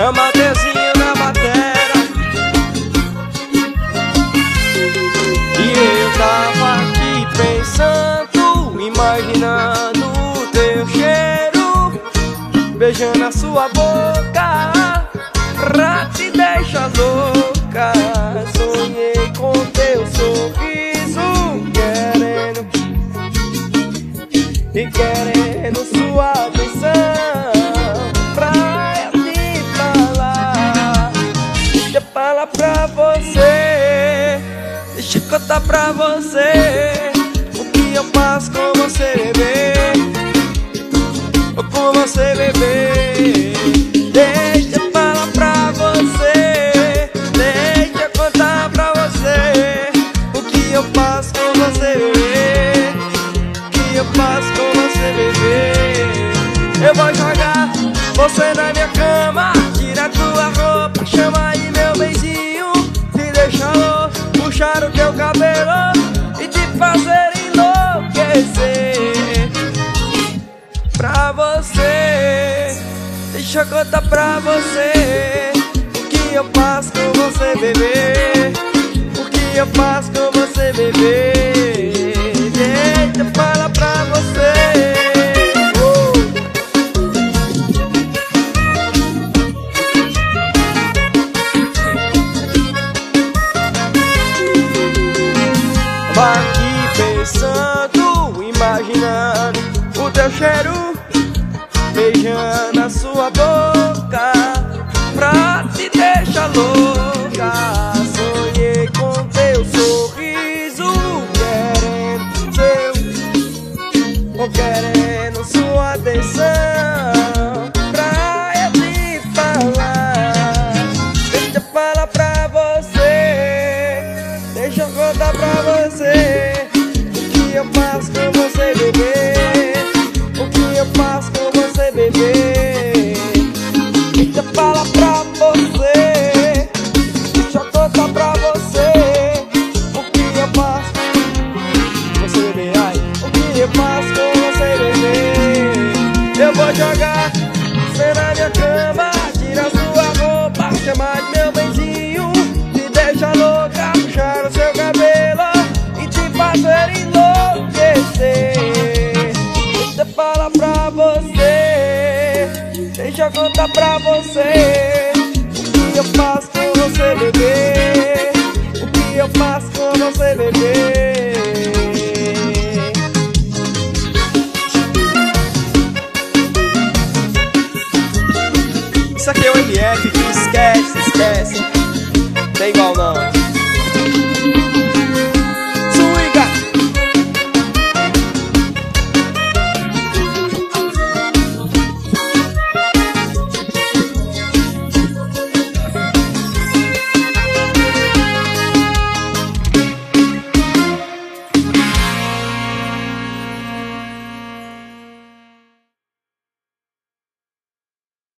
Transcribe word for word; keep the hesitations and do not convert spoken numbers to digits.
é o Mateuzinho na batera. E eu tava aqui pensando, imaginando o teu cheiro, beijando a sua boca pra te deixar louca. Sonhei com teu sorriso, querendo e querendo sua atenção, pra eu te falar. Deixa eu falar pra você, deixa eu contar pra você o que eu faço com você, bebê, ou com você, bebê. Deixa eu falar pra você, deixa eu contar pra você o que eu faço com você, bebê, o que eu faço com você, bebê. Eu vou jogar você na minha cama, tirar tua roupa, chama aí meu benzinho, te deixar louco, puxar o teu cabelo e te fazer enlouquecer. Pra você, deixa eu contar pra você o que eu faço com você, bebê, o que eu faço com você, bebê. Deixa eu falar pra você. Tava aqui pensando, imaginando o teu cheiro, beijando a sua boca pra te deixar louca. Sonhei com teu sorriso, querendo seu, ou querendo sua atenção, pra eu te falar. Deixa eu falar pra você, deixa eu contar pra você o que eu faço com você, bebê, o que eu faço com você, bebê. Deixa eu falar pra você, deixa eu contar pra você o que eu faço com você, bebê. Ai, o que eu faço com você, bebê. Eu vou jogar você na minha cama, tirar sua roupa, chamar de meu benzinho, te deixar louca, puxar o seu cabelo e te fazer enlouquecer. Deixa eu falar pra você, deixa eu contar pra você o que eu faço com você, bebê, o que eu faço com você, bebê. Isso aqui é o M F, que esquece, esquece, não tem igual não.